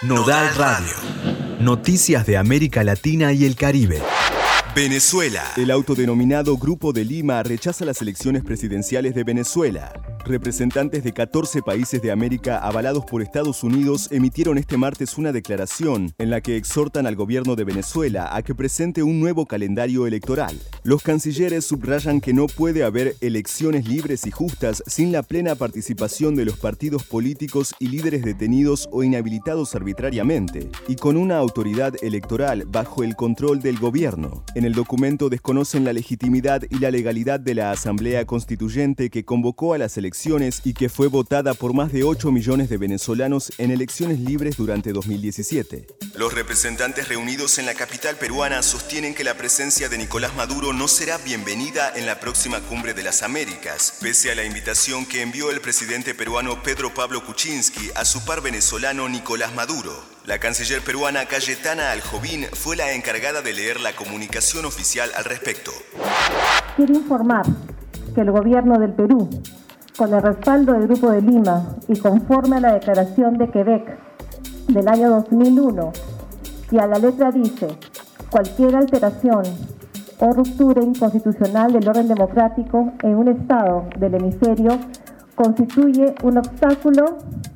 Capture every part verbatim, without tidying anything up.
Nodal Radio. Noticias de América Latina y el Caribe. Venezuela. El autodenominado Grupo de Lima rechaza las elecciones presidenciales de Venezuela. Representantes de catorce países de América avalados por Estados Unidos emitieron este martes una declaración en la que exhortan al gobierno de Venezuela a que presente un nuevo calendario electoral. Los cancilleres subrayan que no puede haber elecciones libres y justas sin la plena participación de los partidos políticos y líderes detenidos o inhabilitados arbitrariamente, y con una autoridad electoral bajo el control del gobierno. En el documento desconocen la legitimidad y la legalidad de la Asamblea Constituyente que convocó a las elecciones y que fue votada por más de ocho millones de venezolanos en elecciones libres durante dos mil diecisiete. Los representantes reunidos en la capital peruana sostienen que la presencia de Nicolás Maduro no será bienvenida en la próxima Cumbre de las Américas, pese a la invitación que envió el presidente peruano Pedro Pablo Kuczynski a su par venezolano Nicolás Maduro. La canciller peruana Cayetana Aljovín fue la encargada de leer la comunicación oficial al respecto. Quiero informar que el gobierno del Perú, con el respaldo del Grupo de Lima y conforme a la Declaración de Quebec del año dos mil uno, que a la letra dice: cualquier alteración o ruptura inconstitucional del orden democrático en un estado del hemisferio constituye un obstáculo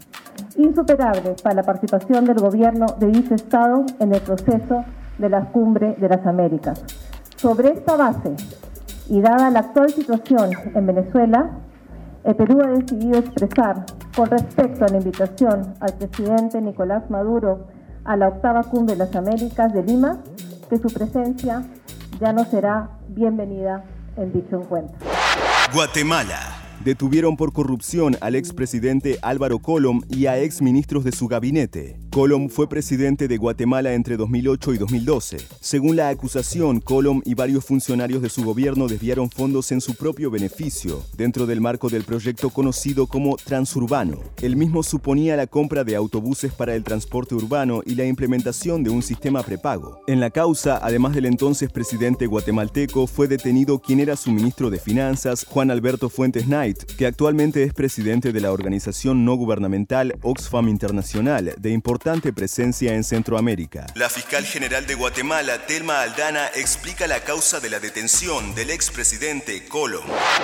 insuperable para la participación del gobierno de dicho estado en el proceso de la Cumbre de las Américas. Sobre esta base, y dada la actual situación en Venezuela, el Perú ha decidido expresar, con respecto a la invitación al presidente Nicolás Maduro a la octava Cumbre de las Américas de Lima, que su presencia ya no será bienvenida en dicho encuentro. Guatemala. Detuvieron por corrupción al expresidente Álvaro Colom y a exministros de su gabinete. Colom fue presidente de Guatemala entre dos mil ocho y dos mil doce. Según la acusación, Colom y varios funcionarios de su gobierno desviaron fondos en su propio beneficio, dentro del marco del proyecto conocido como Transurbano. El mismo suponía la compra de autobuses para el transporte urbano y la implementación de un sistema prepago. En la causa, además del entonces presidente guatemalteco, fue detenido quien era su ministro de Finanzas, Juan Alberto Fuentes Knight, que actualmente es presidente de la organización no gubernamental Oxfam Internacional, de importante presencia en Centroamérica. La fiscal general de Guatemala, Telma Aldana, explica la causa de la detención del expresidente Colom.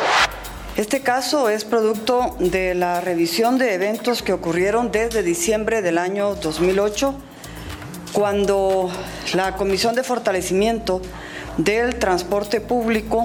Este caso es producto de la revisión de eventos que ocurrieron desde diciembre del año dos mil ocho, cuando la Comisión de Fortalecimiento del Transporte Público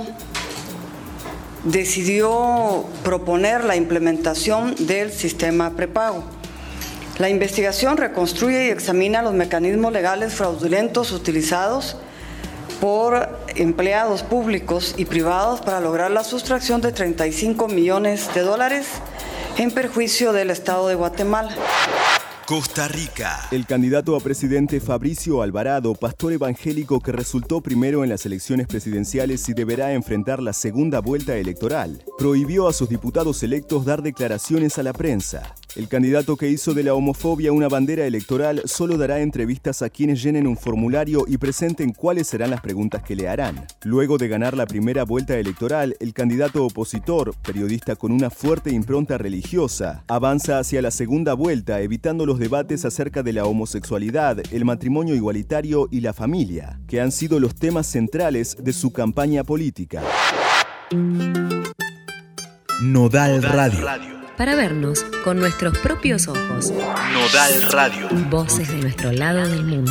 decidió proponer la implementación del sistema prepago. La investigación reconstruye y examina los mecanismos legales fraudulentos utilizados por empleados públicos y privados para lograr la sustracción de treinta y cinco millones de dólares en perjuicio del Estado de Guatemala. Costa Rica. El candidato a presidente Fabricio Alvarado, pastor evangélico que resultó primero en las elecciones presidenciales y deberá enfrentar la segunda vuelta electoral, prohibió a sus diputados electos dar declaraciones a la prensa. El candidato que hizo de la homofobia una bandera electoral solo dará entrevistas a quienes llenen un formulario y presenten cuáles serán las preguntas que le harán. Luego de ganar la primera vuelta electoral, el candidato opositor, periodista con una fuerte impronta religiosa, avanza hacia la segunda vuelta evitando los debates acerca de la homosexualidad, el matrimonio igualitario y la familia, que han sido los temas centrales de su campaña política. Nodal Radio. Para vernos con nuestros propios ojos. Nodal Radio. Voces de nuestro lado del mundo.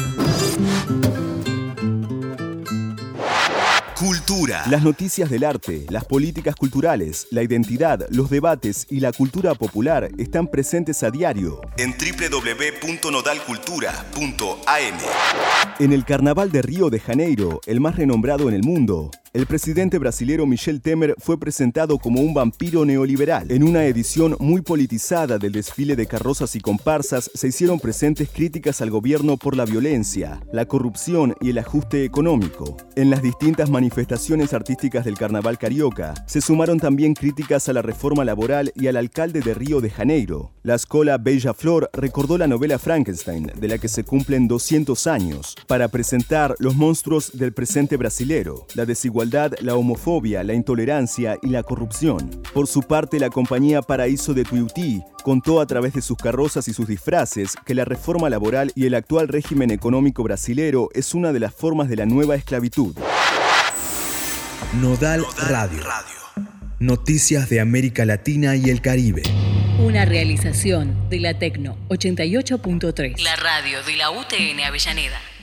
Cultura. Las noticias del arte, las políticas culturales, la identidad, los debates y la cultura popular están presentes a diario en doble u doble u doble u punto nodal cultura punto a m. En el Carnaval de Río de Janeiro, el más renombrado en el mundo, el presidente brasilero Michel Temer fue presentado como un vampiro neoliberal. En una edición muy politizada del desfile de carrozas y comparsas, se hicieron presentes críticas al gobierno por la violencia, la corrupción y el ajuste económico. En las distintas manifestaciones artísticas del Carnaval carioca, se sumaron también críticas a la reforma laboral y al alcalde de Río de Janeiro. La Escola Beija-Flor recordó la novela Frankenstein, de la que se cumplen doscientos años, para presentar los monstruos del presente brasilero, la desigualdad desigualdad, la homofobia, la intolerancia y la corrupción. Por su parte, la compañía Paraíso de Tuiutí contó a través de sus carrozas y sus disfraces que la reforma laboral y el actual régimen económico brasilero es una de las formas de la nueva esclavitud. Nodal Radio. Noticias de América Latina y el Caribe. Una realización de la Tecno ochenta y ocho punto tres. La radio de la U T N Avellaneda.